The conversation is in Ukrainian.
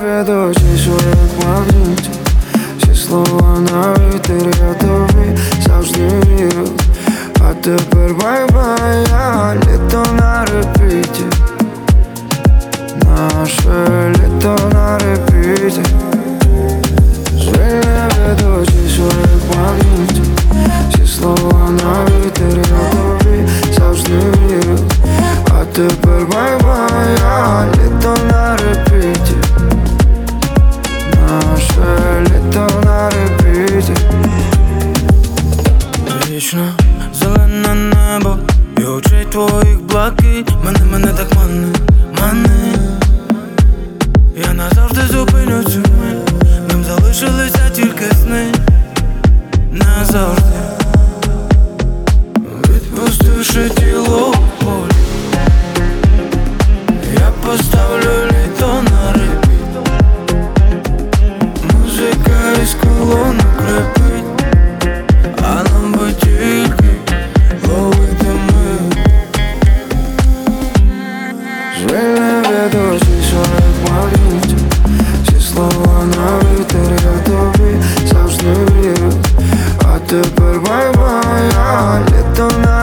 ведучий своїх магнітів. Всі слова на вітер, я тобі завжди вірив. А тепер бай-бай, я літо на репіті. Наше літо на репіті. Звільний ведучий своїх магнітів. Всі слова на вітер, я тобі завжди вірив. А тепер бай-бай, я літо на репіті. Наше літо на репіті. Вічно зелене небо і очей твоїх блакить. Мене так мани. Я назавжди зупиню цю мить. Нам залишилися тільки сни. Назавжди відпустивши тіло в полі, я поставлю літо на репіт. Музика із колонок крепить, а нам би тільки ловити мить. Звільний ведучий своїх магнітів. Всі слова на вітер, я тобі завжди вірив. А тепер бай-бай, я літо на